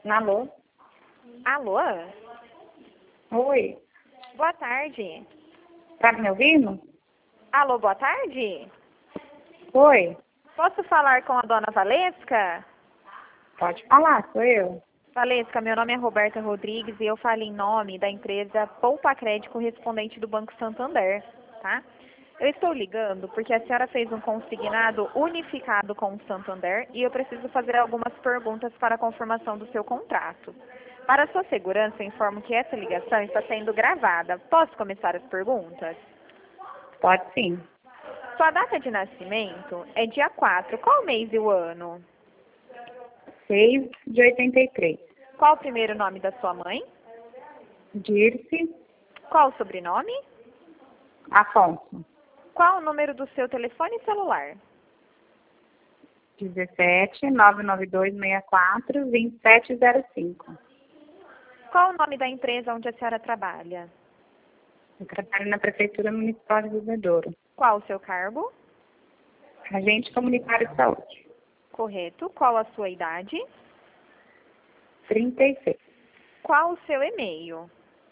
Alô? Alô? Oi. Boa tarde. Tá me ouvindo? Alô, boa tarde? Oi. Posso falar com a dona Valesca? Pode falar, sou eu. Valesca, meu nome é Roberta Rodrigues e eu falo em nome da empresa Poupa Crédito correspondente do Banco Santander, tá? Eu estou ligando porque a senhora fez um consignado unificado com o Santander e eu preciso fazer algumas perguntas para a confirmação do seu contrato. Para sua segurança, eu informo que essa ligação está sendo gravada. Posso começar as perguntas? Pode sim. Sua data de nascimento é dia 4. Qual o mês e o ano? 6 de 83. Qual o primeiro nome da sua mãe? Dirce Qual o sobrenome? Afonso. Qual o número do seu telefone celular? 17 992 64 2705. Qual o nome da empresa onde a senhora trabalha? Eu trabalho na Prefeitura Municipal de Bebedouro. Qual o seu cargo? Agente comunitário de saúde. Correto. Qual a sua idade? 36. Qual o seu e-mail?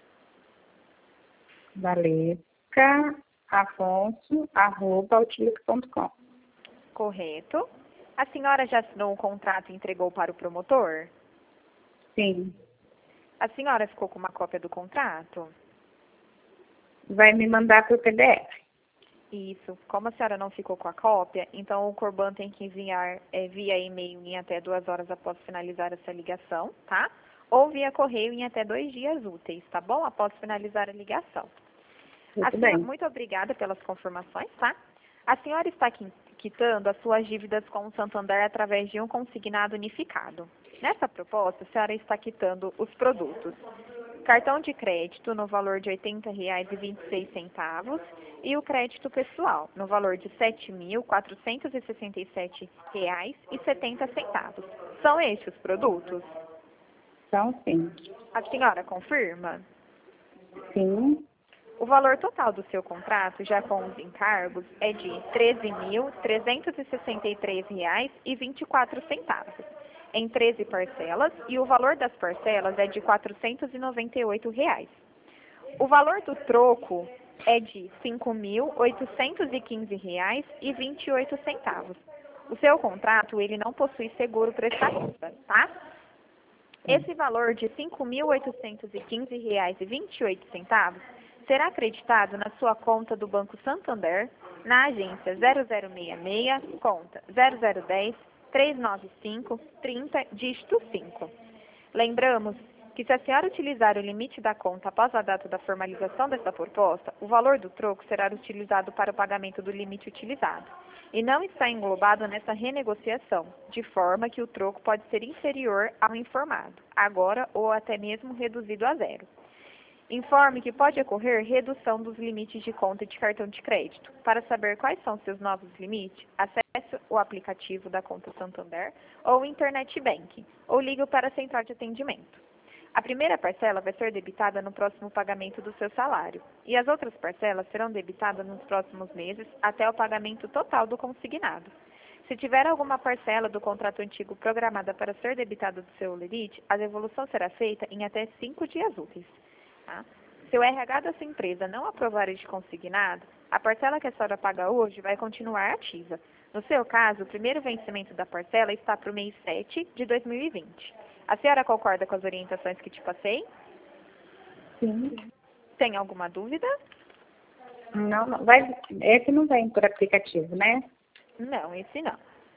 Valesca Afonso @outlook.com. Correto. A senhora já assinou o contrato e entregou para o promotor? Sim. A senhora ficou com uma cópia do contrato? Vai me mandar para o PDF. Isso. Como a senhora não ficou com a cópia, então o Corban tem que enviar via e-mail em até 2 horas após finalizar essa ligação, tá? Ou via correio em até 2 dias úteis, tá bom? Após finalizar a ligação. Tudo bem. Muito obrigada pelas confirmações, tá? A senhora está quitando as suas dívidas com o Santander através de um consignado unificado. Nessa proposta, a senhora está quitando os produtos: cartão de crédito no valor de R$ 80,26 e o crédito pessoal no valor de R$ 7.467,70. São estes os produtos? Então, sim. A senhora confirma? Sim. O valor total do seu contrato, já com os encargos, é de R$ 13.363,24, em 13 parcelas, e o valor das parcelas é de R$ 498. O valor do troco é de R$ 5.815,28. O seu contrato, ele não possui seguro prestativa, tá? Esse valor de R$ 5.815,28 será acreditado na sua conta do Banco Santander, na agência 0066, conta 0010 395 30, dígito 5. Lembramos que se a senhora utilizar o limite da conta após a data da formalização desta proposta, o valor do troco será utilizado para o pagamento do limite utilizado e não está englobado nessa renegociação, de forma que o troco pode ser inferior ao informado, agora ou até mesmo reduzido a zero. Informe que pode ocorrer redução dos limites de conta de cartão de crédito. Para saber quais são seus novos limites, acesse o aplicativo da conta Santander ou o Internet Banking, ou ligue para a central de atendimento. A primeira parcela vai ser debitada no próximo pagamento do seu salário, e as outras parcelas serão debitadas nos próximos meses até o pagamento total do consignado. Se tiver alguma parcela do contrato antigo programada para ser debitada do seu limite, a devolução será feita em até 5 dias úteis. Tá? Se o RH da sua empresa não aprovar este consignado, a parcela que a senhora paga hoje vai continuar ativa. No seu caso, o primeiro vencimento da parcela está para o mês 7 de 2020. A senhora concorda com as orientações que te passei? Sim. Tem alguma dúvida? Não, não. Esse não vem por aplicativo, né? Não, esse não.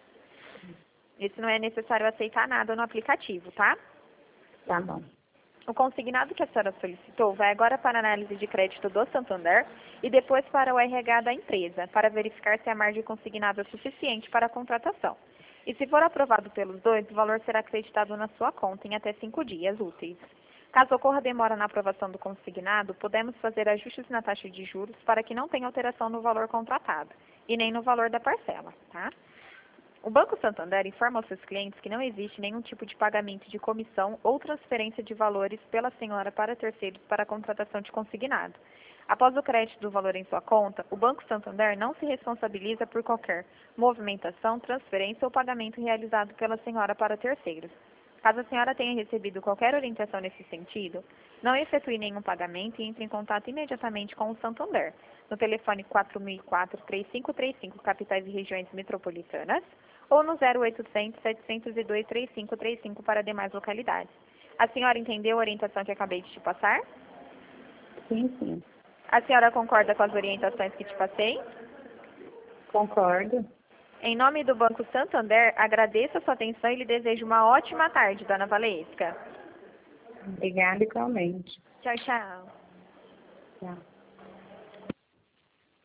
Esse não é necessário aceitar nada no aplicativo, tá? Tá bom. O consignado que a senhora solicitou vai agora para a análise de crédito do Santander e depois para o RH da empresa, para verificar se a margem consignada é suficiente para a contratação. E se for aprovado pelos dois, o valor será acreditado na sua conta em até 5 dias úteis. Caso ocorra demora na aprovação do consignado, podemos fazer ajustes na taxa de juros para que não tenha alteração no valor contratado e nem no valor da parcela, tá? O Banco Santander informa aos seus clientes que não existe nenhum tipo de pagamento de comissão ou transferência de valores pela senhora para terceiros para a contratação de consignado. Após o crédito do valor em sua conta, o Banco Santander não se responsabiliza por qualquer movimentação, transferência ou pagamento realizado pela senhora para terceiros. Caso a senhora tenha recebido qualquer orientação nesse sentido, não efetue nenhum pagamento e entre em contato imediatamente com o Santander, no telefone 4004-3535, capitais e regiões metropolitanas, ou no 0800-702-3535 para demais localidades. A senhora entendeu a orientação que acabei de te passar? Sim, sim. A senhora concorda com as orientações que te passei? Concordo. Em nome do Banco Santander, agradeço a sua atenção e lhe desejo uma ótima tarde, dona Valesca. Obrigada igualmente. Tchau, tchau. Tchau.